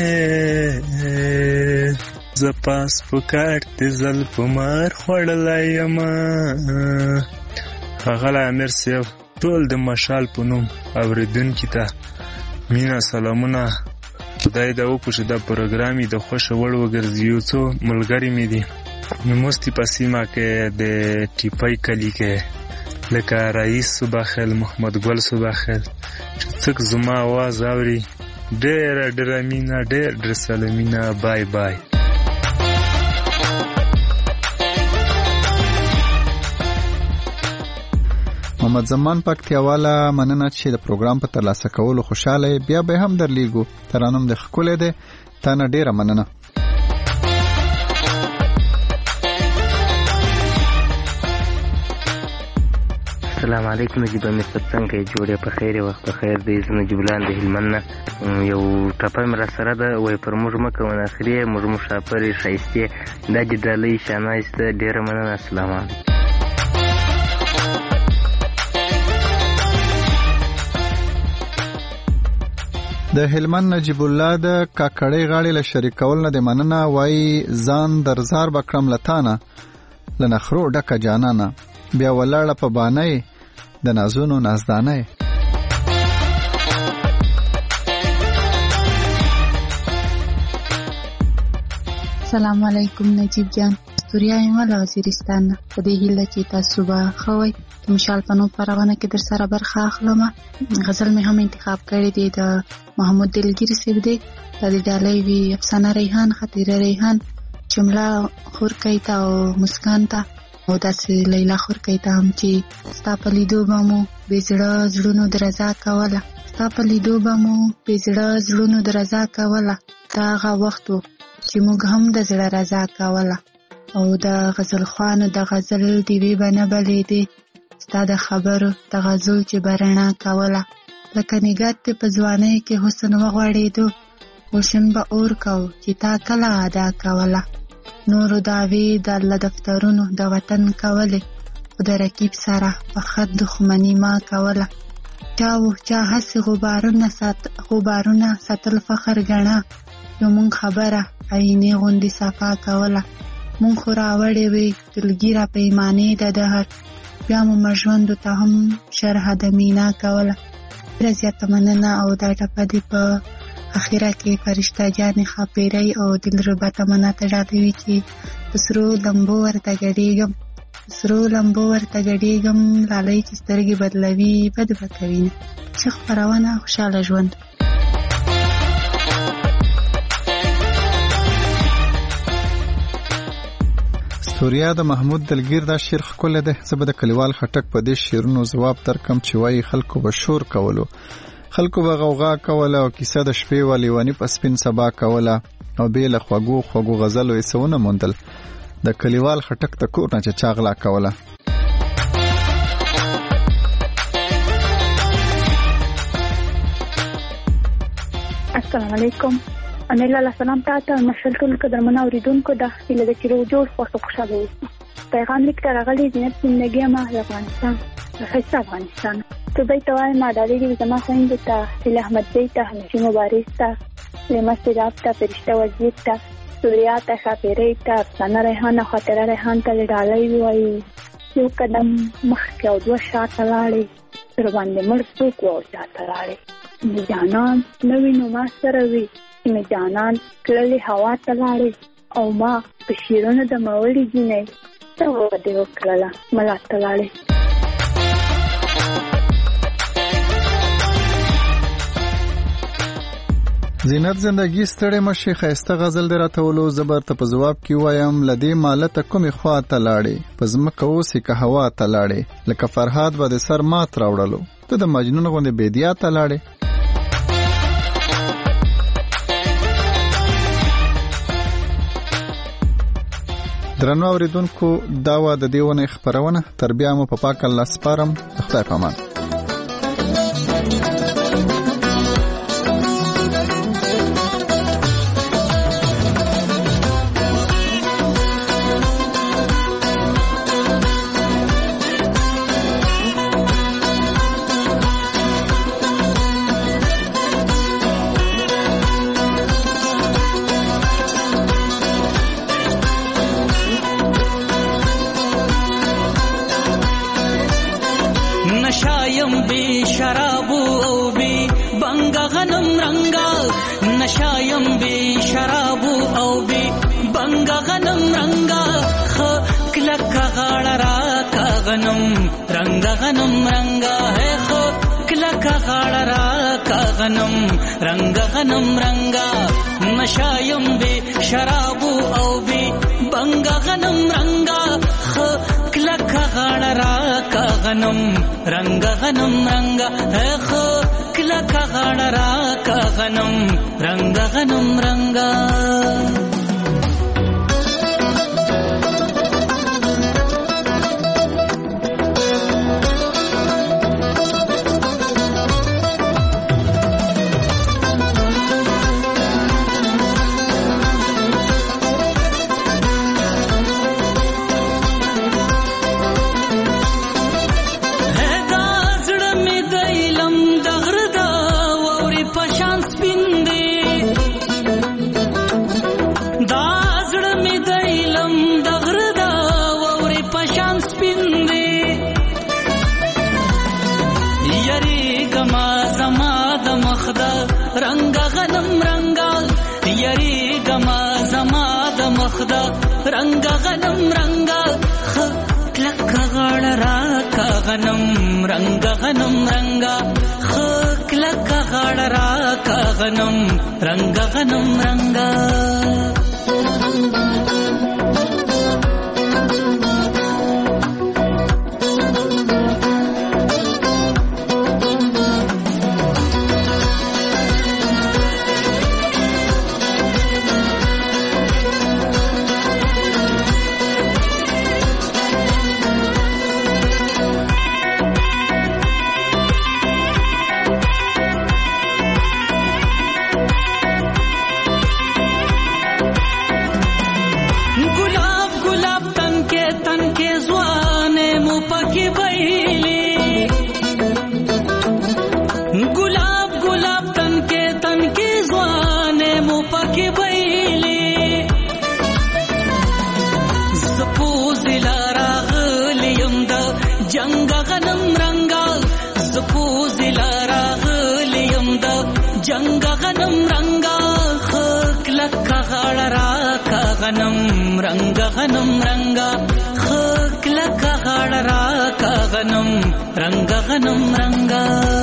T: زه پاس په کاټ د زلف مار خوړلی یمه. غلی امیر صاحب ټول د مشال په نوم اوریدونکو ته مینا سلامونه. خدای دا وکړي چې دا پروګرام د خوښ وړ وګرځي. یو څو ملګری مې دي نموستی په سیمه کې د ټیپای کلی کې لکه رئیس صباخل، محمد ګل صباخل، چې څوک زما आवाज اوري ډېر مینا، ډېر سلامونه. بای بای.
D: محمد زمان پکتیاواله مننه چې د پروګرام په ترلاسه کولو خوشاله. بیا به هم درلیږو. ترانم د ښکلې ده. تا نه ډېره مننه.
B: السلام علیکم. نجیب امیر صاحب څنګه یې؟ جوړې په خیر، وخت په خیر دی. زه نجیب الله د هلمند نه. یو ټپه مې راسره ده، وایي پر موږ مه کوه ناخرې، موږ مسافرې ښایستې، دا دې ډالۍ شانایسته. ډېره مننه. السلام علیکم.
D: د هلمند نجیب الله د کاکړۍ غاړې له شریکول نه د مننه. وایي ځان درزار بکرم لتانه له نخرو ډکه جانانه، بیا ولاړه په بانۍ د نازونو نازدانۍ.
R: السلام علیکم نجیب جان. استوریا یم له وزیرستان نه. په دې هیله چې تاسو به ښه وئ. د مشال په نوم خپرونه کې در سره برخه اخلم. غزل مې هم انتخاب کړی دی د محمود دلګیر صاحب دی. د دې ډالۍ وي افسانه ریحان، خطیره ریحان، جمله خورکۍ ته او مسکان ته، او داسې لیلا خورکۍ ته هم چې ستا په لیدو به مو بې زړه زړونو درزا کوله، ستا په لیدو به مو بې زړه زړونو درزا کوله. دا هغه وخت و چې موږ هم د زړه رضا کوله. او د غزل خوانو د غزل ډیوې به نه بلېدې، ستا د خبرو د غزل چې به رڼا کوله. لکه نګهت دې په ځوانۍ کې حسن وغوړېدو، روشن به اور کو چې تا کله ادا کوله. نورو دعوې د الله دفترونو د وطن کولې، خو د رقیب سره په خط دښمني ما کوله. چا هسې غبارونه ساتل فخر ګڼه، یو مونږ خبره عینې غوندې صفا کوله. مونږ خو راوړې وې دلګیره پیمانې د دهر، بیا مو مژوندو ته هم شرح د مینا کوله. ډېره زیاته مننه. او دا ټپه دې په اخیره کې فرشته جانې ښاپېرۍ او دلربا تمنا ته ډالوي چې په سرو لمبو ورته ګډېږم، سرو لمبو ورته ګډېږم، لالۍ چې سترګې بدلوي بد به کوي نه. ښه خپرونه، خوشحاله ژوند.
D: استوریا د محمود دلګیر دا شعر ښکلی دی. زه به د کلیوال خټک په دې شعرونو ځواب درکم چې وایي خلکو به شور کولو، خلکو به غوغا کوله، او کیسه د شپې و لیونی په سپین سبا کوله، او بې له خوږو غزلو یې څه ونه موندل. د کلیوال خټک د کور نه چې چا غلا کوله.
C: السلام علیکم. امیلا سلام تاسو مشل ټول قدرمن اوریدونکو د هیله د چیرو جوړ خوشاله اوسئ. پیغام لیک راغلی زینت زندگی ما د افغانستان د ښایسته افغانستان. تو به توای ما دالې زما خويندې ته، هیله احمد زی ته، نشي مبارک ته، لمسته ته، فرشته وزیر ته، سوریا ته، خاپیرې ته، افسانه ریحان، خاطره ریحان ته ډالۍ وایي. یو قدم مخکې او دوه شاته لاړې، تر باندې مړ څوک و او شاته لاړې. د جانان نوی نو ما سره وي، مې جانان کړلې هوا ته لاړې، او ما په شیرونو د مولې جینۍ ته ودې وکړله ملا ته لاړې.
D: زینت زندگی ستړې مشي ښایسته غزل دې راته ولو. زه به درته په ځواب کې وایم له دې مالته کومې خوا ته لاړې، په ځمکه اوسې که هوا ته لاړې، لکه فرهاد به د سر مات راوړلو، ته د مجنون غوندې بیدیا ته لاړې. درنو اوریدونکو، دا وه د دې ونې خپرونه. تر بیا مو په پاک الله سپارم. خدای په امان.
A: بنګ غنم رنگا نشایم بی شراب او بی بنګ غنم رنگا خ کلک غاړه را کا غنم رنگ غنم رنگا ہے خ کلک غاړه را کا غنم رنگ غنم رنگا نشایم بی شراب او بی بنګ غنم رنگا خ کلک غاړه را کا غنم رنگ غنم رنگا ہے خ کلک غاړه را کا غنم رنگ غنم رنگا رنگ غنم رنگا کلک غاړه را کا غنم رنگ غنم رنگا کلک غاړه را کا غنم رنگ غنم رنگا رنگ غنم رنگا کلک غاړه را کا غنم رنگ غنم رنگا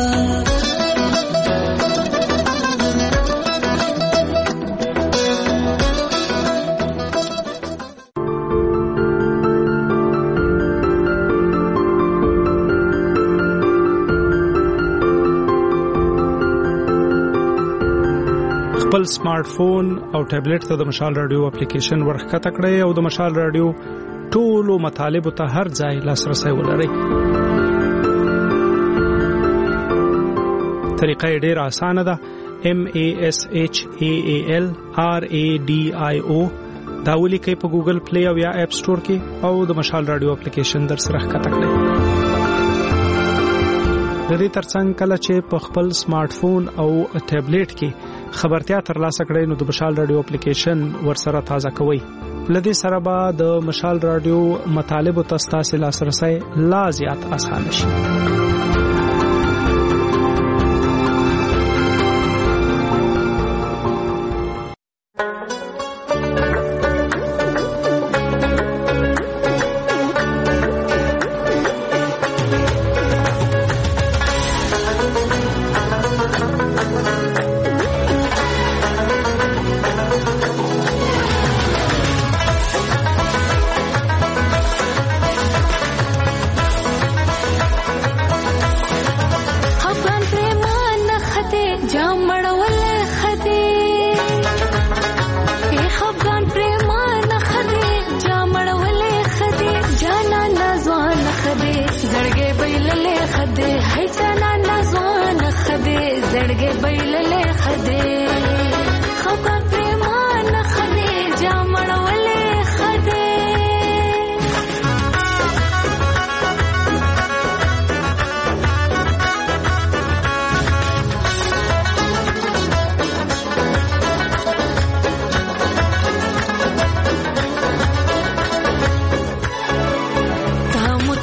F: خپل سمارټ فون او ټابلیټ ته د مشال رادیو اپلیکیشن ورخته کړئ او د مشال رادیو ټولو مطالب ته هر ځای لاسرسي ولرئ. طریقه ډېره اسانه ده. MASHAALRADIO دا ولیکئ په ګوګل پلی او یا اپ سٹور کې او د مشال رادیو اپلیکیشن در سره ښکته کړئ. د دې ترڅنګ کله چې په خپل سمارټ فون او ټابلیټ کې خبرتیا ترلاسه کړئ نو د مشال رادیو اپلیکیشن ورسره تازه کوئ. لدې سره به د مشال رادیو مطالب او تاسو لاسرسي لا زیات اسانه شي.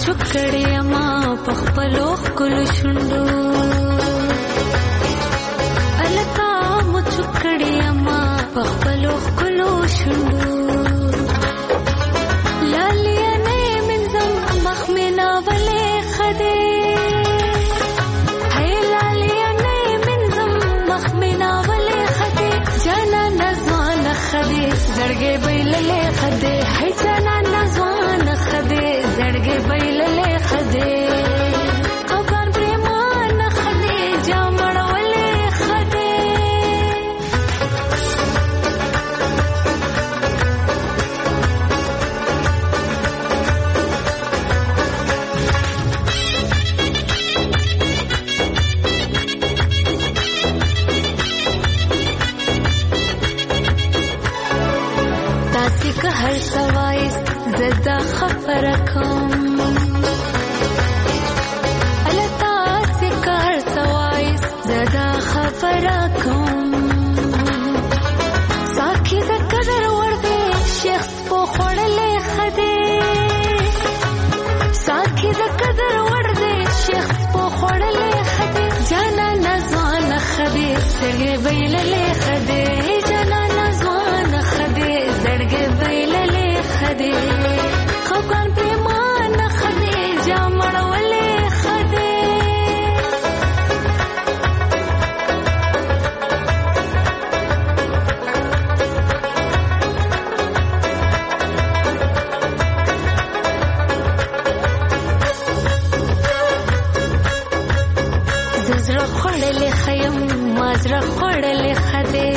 Y: کړې ما په خپلو ښکلو شونډو ستړي اما په خپلو ښکلو شونډو لالیانې منځم مخ مې ناولې ښه دی هی لالیانې منځم مخ مې ناولې ښه دی جانانه ځوانه ښه دی زړګې بایللې ښه دی هی جانانه ځوانه ښه دی زړګې بایللې ښه دی خفګان پرېمانه ښه دی جام اړولې ښه دی داسې که هر څه وایست زه دا خبره کوم اله تاسې که هر څه وایست زه دا خبره کوم ساقي د قدر وړ دی شیخ سپو خوړلی ښه دی ساقي د قدر وړ دی شیخ سپو خوړلی ښه دی جانانه ځوانه ښه دی زړګې بایللی ښه دی جانانه ځوانه ښه دی زړګې بایللی ښه دی خفګان پرېمانه ښه دی جام اړولې ښه دی زه زړه خوړلی ښه یم ما زړه خوړلی ښه دی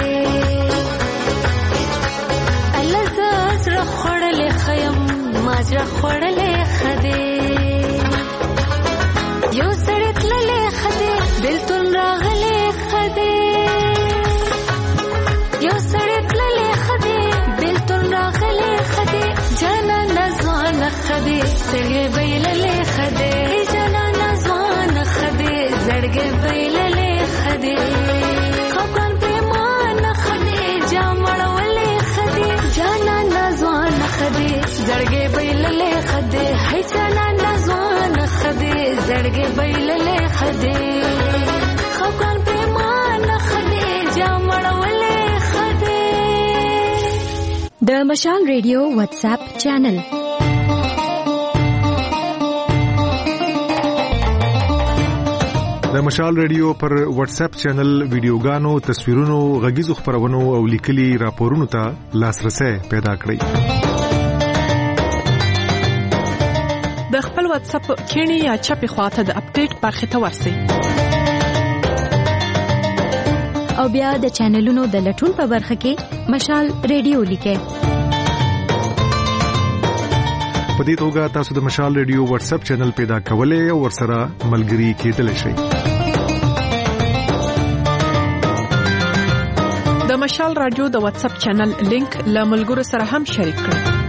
Y: اله زه زړه خوړلی ښه یم ما زړه خوړلی ښه دی یو سړی تللی ښه دی بېلتون راغلی ښه دی یو سړی تللی ښه دی بېلتون راغلی ښه دی جانانه ځوانه ښه دی زړګې بایللی ښه دی جانانه ځوانه ښه دی زړګې بایللی ښه دی خفګان پرېمانه ښه دی جام اړولې ښه دی جانانه ځوانه ښه دی زړګې بایللی ښه دی هی جانانه ځوانه ښه دی زړګې بایللی ښه دی خفګان پرېمانه ښه دی جام اړولې ښه دی
G: د مشال ریډیو واتس اپ چینل
H: د مشال ریډیو پر واتس اپ چینل ویډیوګانو تصویرونو غږیزو خبرونو او لیکلي راپورونو ته لاسرسي پیدا کړئ
I: د خپل واتس اپ کینی یا چپی خواته د اپډیټ برخه ته ورسئ
G: او بیا د چینلونو د لټون په برخه کې مشال ریډیو لیکئ
H: په دې توګه تاسو د مشال ریډیو واتس اپ چینل پیدا کولای او ورسره ملګري کېدلی شئ
I: د مشال رادیو د واتس اپ چینل لینک له ملګرو سره هم شریک کړئ